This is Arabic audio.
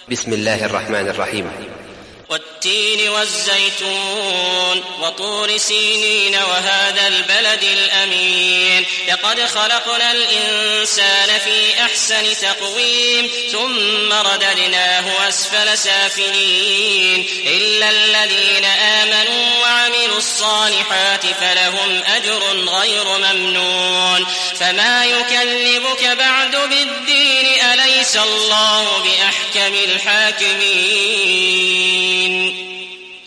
بسم الله الرحمن الرحيم. والتين والزيتون وطور سينين وهذا البلد الأمين لقد خلقنا الإنسان في أحسن تقويم ثم رددناه أسفل سافلين إلا الذين آمنوا وعملوا الصالحات فلهم أجر غير ممنون فما يكذبك بعد بالدين أليس الله بأحكم الحاكمين